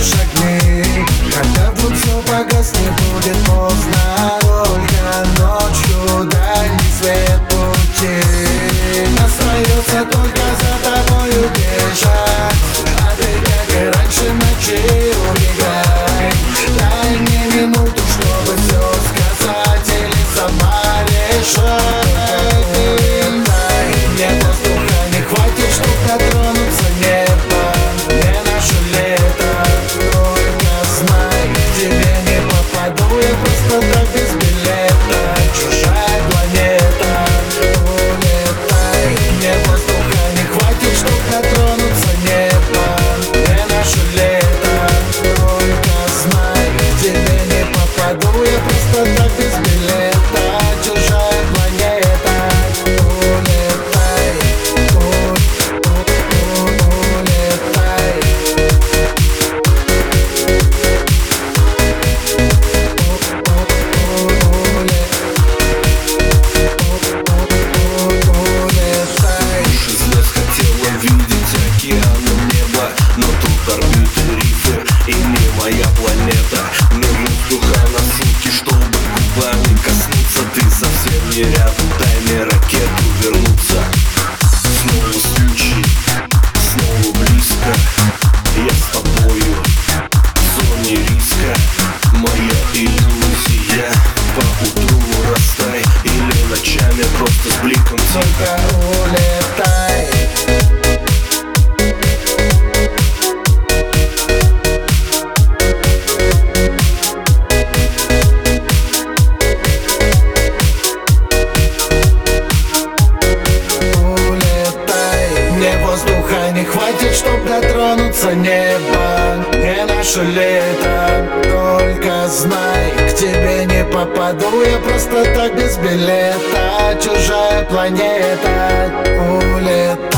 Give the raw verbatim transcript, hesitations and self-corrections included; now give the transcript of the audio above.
огни. Когда вдруг все погаснет, будет поздно. Только ночью дальний свет пути. Остается только за тобою бежать, а ты как и раньше ночи убегай. Дай мне минуту, чтобы все сказать, или сама решай. Мне воздуха не хватит, чтоб дотронуться неба. Не наше лето, только знай, к тебе не попаду я просто так без билета. Чужая планета, улетай. Мне воздуха не хватит, чтоб дотронуться неба. Не наше лето, только знай, к тебе не попаду я просто так без билета. Чужая планета, улетай, улетай. Уж из нас хотела видеть океаном небо, но тут орбиты, рифы и не моя планета. Мне воздуха на сутки, чтобы губами коснуться. Ты совсем не рядом, дай мне ракету вернуться. Снова случай, снова близко. Я с тобою в зоне риска. Моя иллюзия по утру растай, или ночами просто с бликом Только улетай. Улетай. Мне воздуха не хватит, чтоб дотронуться неба. Не наше лето, только знай, к тебе не попаду я просто так без билета. Чужая планета, улетай.